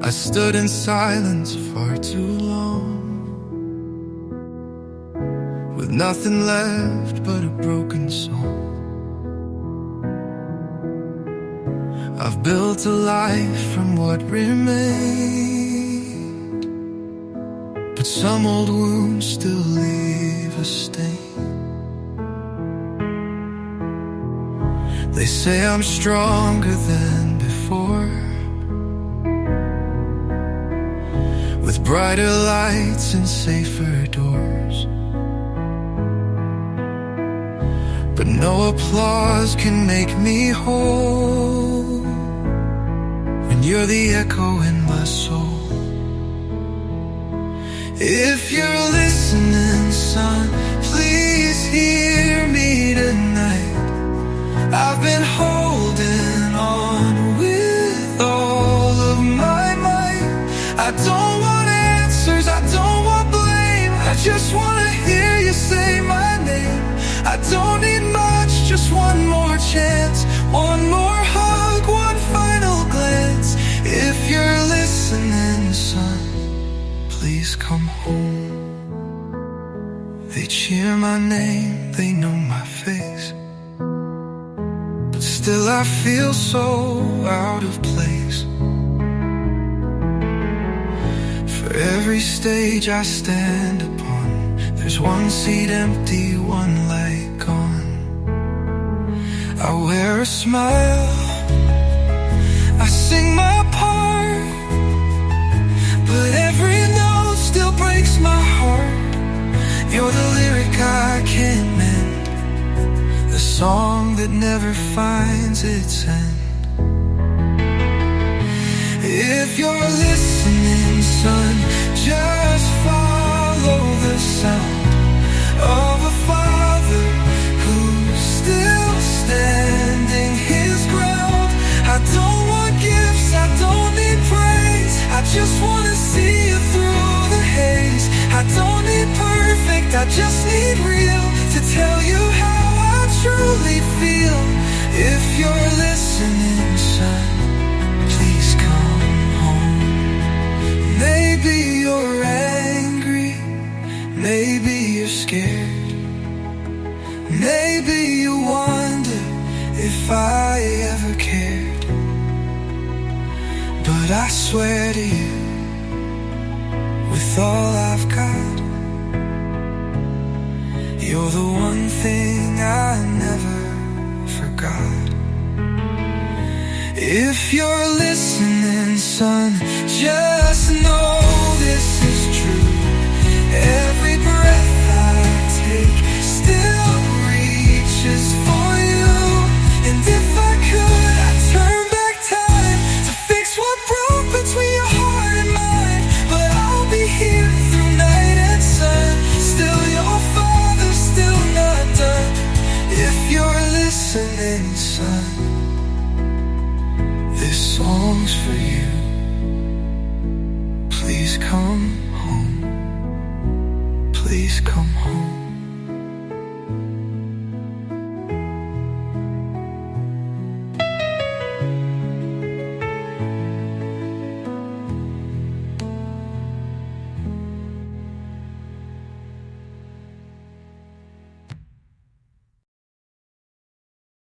I stood in silence far too long, with nothing left but a broken song. I've built a life from what remained, but some old wounds still leave a stain. They say I'm stronger than before, with brighter lights and safer doors. But no applause can make me whole when you're the echo in my soul. If you're listening, son, please hear me tonight. I've been holding on with all of my might. I don't want answers, I don't want blame, I just want to hear you say my name. I don't need much, just one more chance, one more hug, one final glance. If you're listening, son, please come home. They cheer my name, they know my face, but still I feel so out of place. For every stage I stand upon, there's one seat empty, one light gone. I wear a smile, I sing my part, but every note still breaks my heart. You're the lyric I can't mend, the song that never finds its end. If you're listening, son, just follow the sound of a father who's still standing his ground. I don't want gifts, I don't need praise, I just want to see you through the haze. I don't need perfect, I just need real, to tell you how I truly feel. If you're listening, son, please come home. Maybe you're angry, maybe you're scared, maybe you wonder if I ever cared. But I swear to you, with all I've got, you're the one thing I never forgot. If you're listening, son, just know this is true.